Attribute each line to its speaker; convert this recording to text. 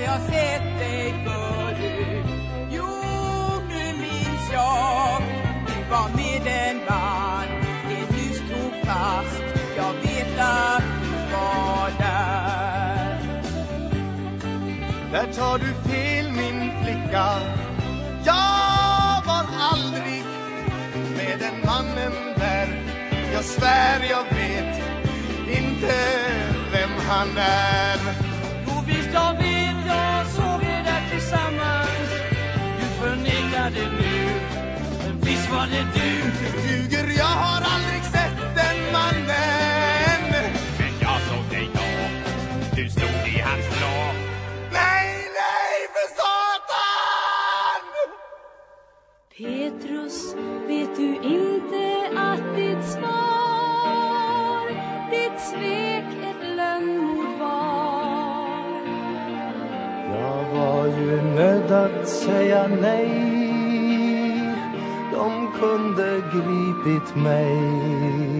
Speaker 1: jag sett dig förut. Jo, nu minns jag. Du var med en man, det nyss tog fast. Jag vet att du var där.
Speaker 2: Där tar du fel, min flicka. Jag var aldrig med den mannen där. Jag svär jag vet inte vem han är.
Speaker 3: Jo visst jag vet, jag såg er där tillsammans. Du förnekade nu, men visst var det du.
Speaker 2: Du ljuger, jag har aldrig sett den mannen.
Speaker 4: Men jag såg dig då, du stod i hans blå.
Speaker 2: Nej, för satan!
Speaker 5: Petrus, vet du inte att ditt svar, ditt svek ett lönnmord var?
Speaker 6: Jag var ju nödd att säga nej. De kunde gripit mig.